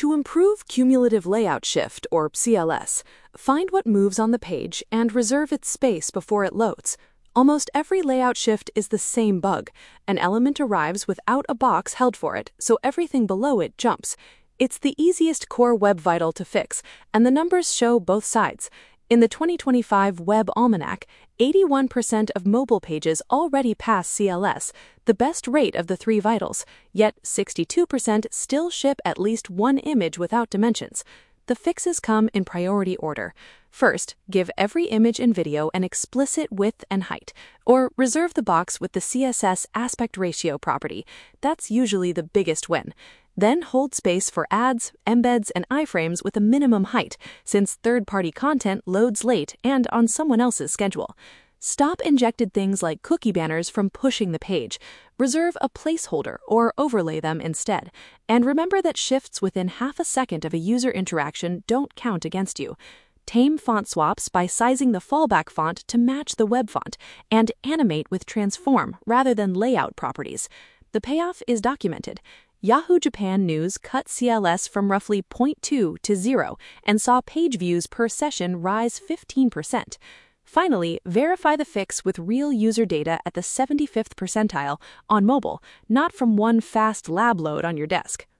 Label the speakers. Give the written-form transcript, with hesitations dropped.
Speaker 1: To improve cumulative layout shift, or CLS, find what moves on the page and reserve its space before it loads. Almost every layout shift is the same bug. An element arrives without a box held for it, so everything below it jumps. It's the easiest core Web Vital to fix, and the numbers show both sides. In the 2025 Web Almanac, 81% of mobile pages already pass CLS, the best rate of the three vitals, yet 62% still ship at least one image without dimensions. The fixes come in priority order. First, give every image and video an explicit width and height, or reserve the box with the CSS aspect ratio property. That's usually the biggest win. Then hold space for ads, embeds, and iframes with a minimum height, since third-party content loads late and on someone else's schedule. Stop injected things like cookie banners from pushing the page. Reserve a placeholder or overlay them instead. And remember that shifts within half a second of a user interaction don't count against you. Tame font swaps by sizing the fallback font to match the web font, and animate with transform rather than layout properties. The payoff is documented. Yahoo Japan News cut CLS from roughly 0.2 to 0 and saw page views per session rise 15%. Finally, verify the fix with real user data at the 75th percentile on mobile, not from one fast lab load on your desk.